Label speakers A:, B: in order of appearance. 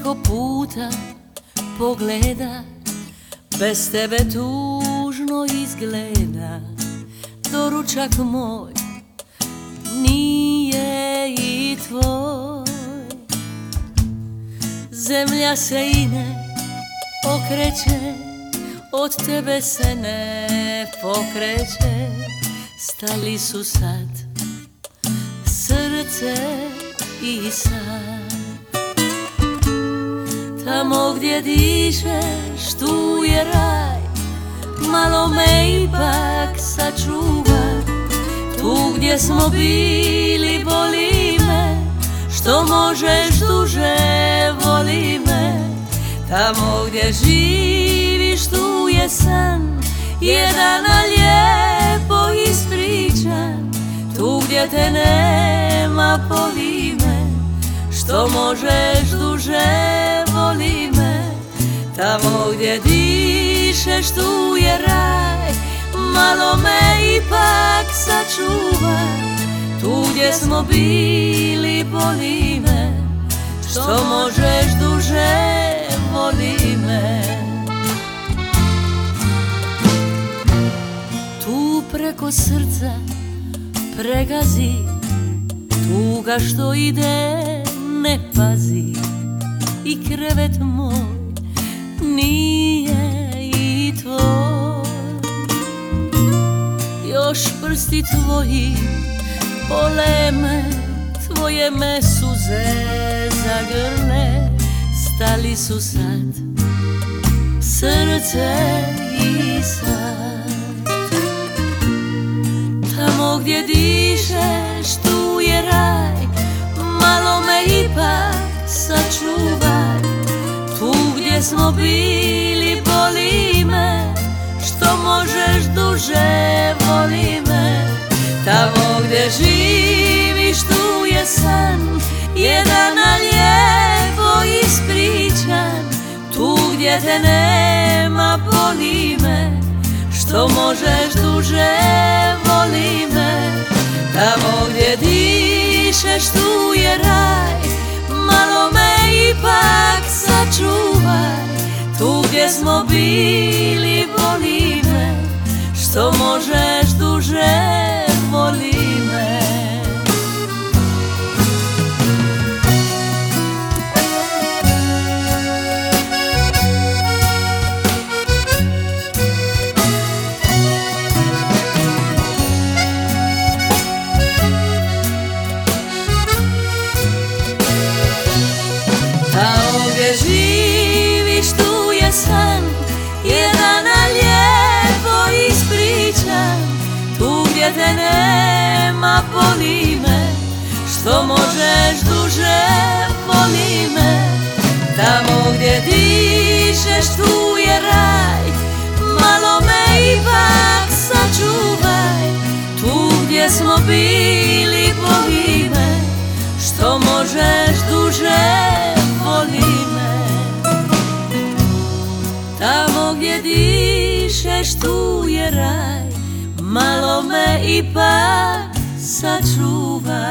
A: preko puta pogleda, bez tebe tužno izgleda. Doručak moj nije i tvoj. Zemlja se i ne okreće, od tebe se ne pokreće. Stali su sad srce i san. Tamo gdje dišeš, tu je raj. Malo me ipak sačuva. Tu gdje smo bili, boli me. Što možeš duže, voli me. Tamo gdje živiš, tu je san. Jedan lijepo ispričan. Tu gdje te nema, boli me. Što možeš duže, voli me. Tamo gdje dišeš, tu je raj. Malo me ipak sačuva. Tu gdje smo bili, boli me. Što možeš duže, voli me. Tu preko srca pregazi, tuga što ide ne pazi. I krevet moj nije i tvoj. Još prsti tvoji bole me, tvoje me suze zagrle. Stali su sad srce i sad. Tamo gdje dišeš, tu je raj. Malo me ipak sačuvaj. Tu gdje smo bili, boli me. Što možeš duže, voli me. Tamo gdje živiš, tu je san. Jedan lijepo ispričan. Tu gdje te nema, boli me. Što možeš duže, voli me. Tamo gdje dišeš, tu je raj. Malo me ipak sačuvaj. Tu gdje smo bili, boli me. Što možeš duže, voli me. Tamo gdje živiš, tu je san. Jedan lijepo ispričan. Tu gdje te nema, boli me. Što možeš duže, voli me. Tamo gdje dišeš, tu je raj. Malo me ipak sačuvaj. Tu gdje smo bili, boli me. Što možeš duže, voli me. Tamo gdje dišeš, tu je raj. Malo me ipak sačuvaj.